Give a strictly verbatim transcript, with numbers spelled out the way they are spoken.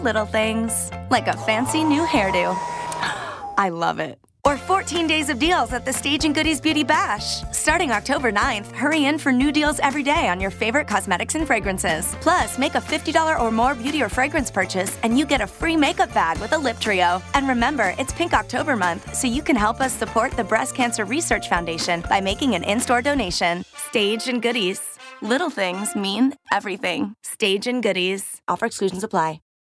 little things, like a fancy new hairdo. I love it. Or fourteen days of deals at the Stage and Goodies Beauty Bash. Starting October ninth, hurry in for new deals every day on your favorite cosmetics and fragrances. Plus, make a fifty dollars or more beauty or fragrance purchase, and you get a free makeup bag with a lip trio. And remember, it's Pink October month, so you can help us support the Breast Cancer Research Foundation by making an in-store donation. Stage and Goodies. Little things mean everything. Stage and Goodies. Offer exclusions apply.